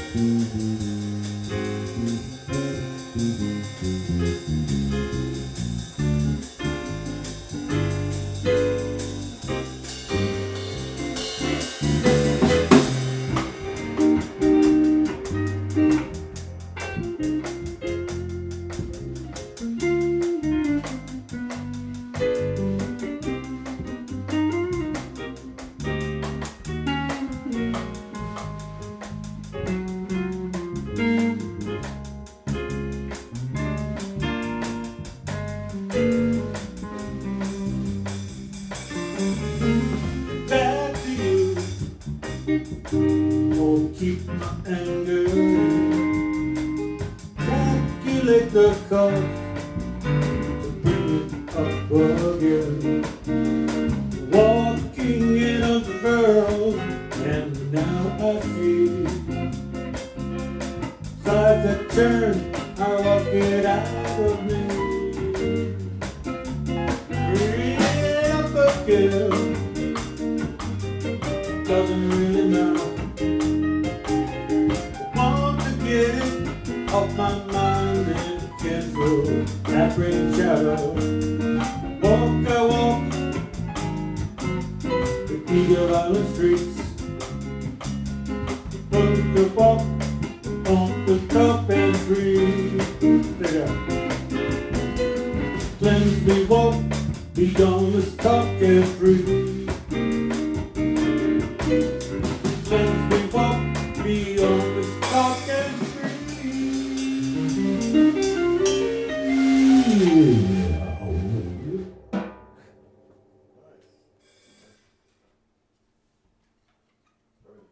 Back to you, won't keep my anger, calculate the cost to bring it up again. Walking in a furrow, and now I see sides that turn, I walk it out of me. Bring up again, doesn't really matter. I want to get it off my mind and cancel that rain shadow. Walk, I walk the Eagle Island streets. Put the walk on the top and free. Cleanse me, walk, be gone, let's talk and free. Cleanse me, walk, be on this talk and free.